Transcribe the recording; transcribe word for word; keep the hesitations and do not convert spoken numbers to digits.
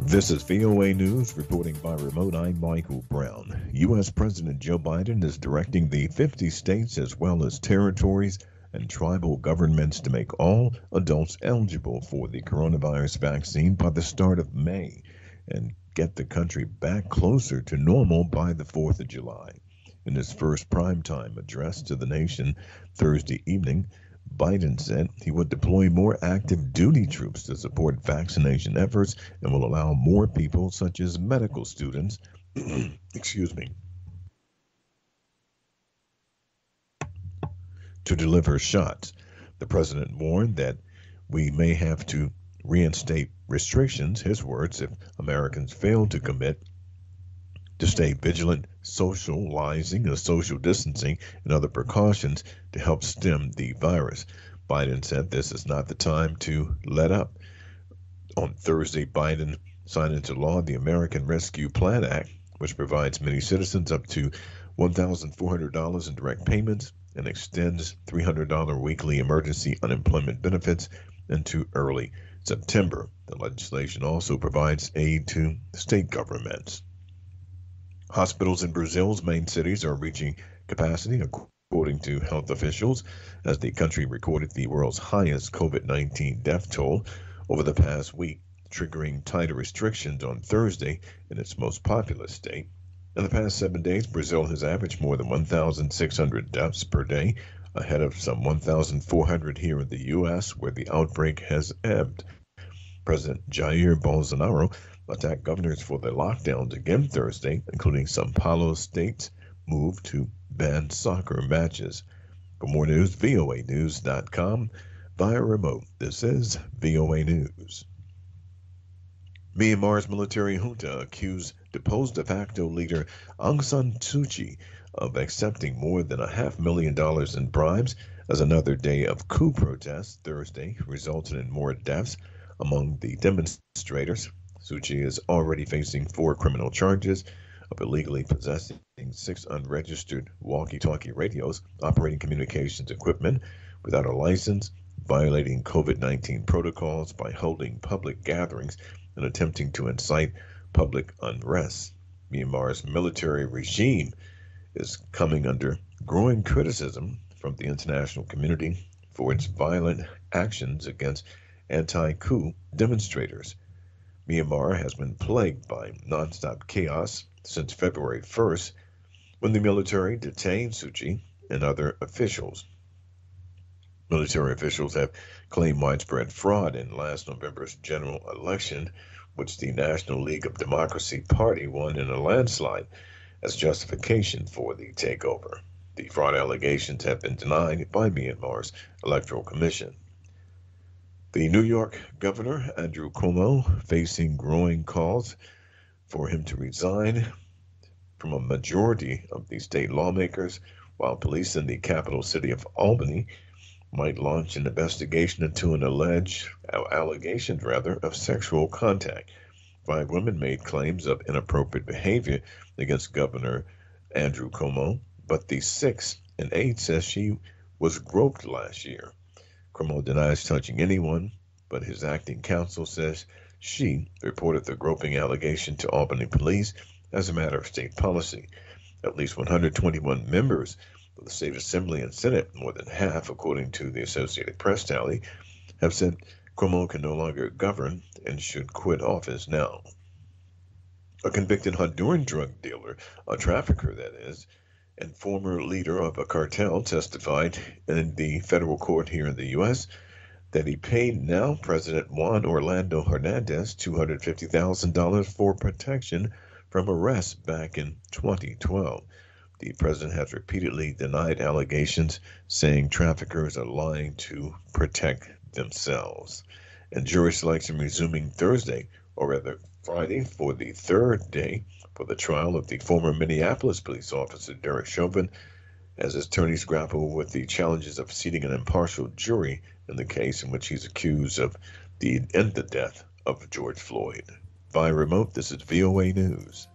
This is V O A News reporting by remote. I'm Michael Brown. U S. President Joe Biden is directing the fifty states as well as territories and tribal governments to make all adults eligible for the coronavirus vaccine by the start of May and get the country back closer to normal by the fourth of July. In his first primetime address to the nation Thursday evening, Biden said he would deploy more active duty troops to support vaccination efforts and will allow more people, such as medical students, excuse me, to deliver shots. The president warned that we may have to reinstate restrictions, his words, if Americans fail to commit to stay vigilant, socializing, and social distancing, and other precautions to help stem the virus. Biden said this is not the time to let up. On Thursday, Biden signed into law the American Rescue Plan Act, which provides many citizens up to one thousand four hundred dollars in direct payments and extends three hundred dollars weekly emergency unemployment benefits into early September. The legislation also provides aid to state governments. Hospitals in Brazil's main cities are reaching capacity, according to health officials, as the country recorded the world's highest COVID nineteen death toll over the past week, triggering tighter restrictions on Thursday in its most populous state. In the past seven days, Brazil has averaged more than one thousand six hundred deaths per day, ahead of some one thousand four hundred here in the U S, where the outbreak has ebbed. President Jair Bolsonaro attacked governors for their lockdowns again Thursday, including São Paulo State's move to ban soccer matches. For more news, V O A news dot com via remote. This is V O A News. Myanmar's military junta accused deposed de facto leader Aung San Suu Kyi of accepting more than a half million dollars in bribes as another day of coup protests Thursday resulted in more deaths among the demonstrators. Suu Kyi is already facing four criminal charges of illegally possessing six unregistered walkie-talkie radios, operating communications equipment without a license, violating COVID nineteen protocols by holding public gatherings, and attempting to incite public unrest. Myanmar's military regime is coming under growing criticism from the international community for its violent actions against anti-coup demonstrators. Myanmar has been plagued by nonstop chaos since February first, when the military detained Suu Kyi and other officials. Military officials have claimed widespread fraud in last November's general election, which the National League of Democracy Party won in a landslide, as justification for the takeover. The fraud allegations have been denied by Myanmar's Electoral Commission. The New York governor, Andrew Cuomo, facing growing calls for him to resign from a majority of the state lawmakers, while police in the capital city of Albany might launch an investigation into an alleged allegations rather of sexual contact. Five women made claims of inappropriate behavior against Governor Andrew Cuomo, but the sixth and eighth says she was groped last year. Cuomo denies touching anyone, but his acting counsel says she reported the groping allegation to Albany police as a matter of state policy. At least one hundred twenty-one members of the state assembly and senate, more than half according to the Associated Press tally, have said Cuomo can no longer govern and should quit office now. A convicted Honduran drug dealer, a trafficker that is, and former leader of a cartel testified in the federal court here in the U S that he paid now President Juan Orlando Hernandez two hundred fifty thousand dollars for protection from arrest back in twenty twelve. The president has repeatedly denied allegations, saying traffickers are lying to protect themselves. And jury selection resuming Thursday, or rather Friday, for the third day for the trial of the former Minneapolis police officer Derek Chauvin, as his attorneys grapple with the challenges of seating an impartial jury in the case in which he's accused of the end the death of George Floyd. By remote, this is V O A News.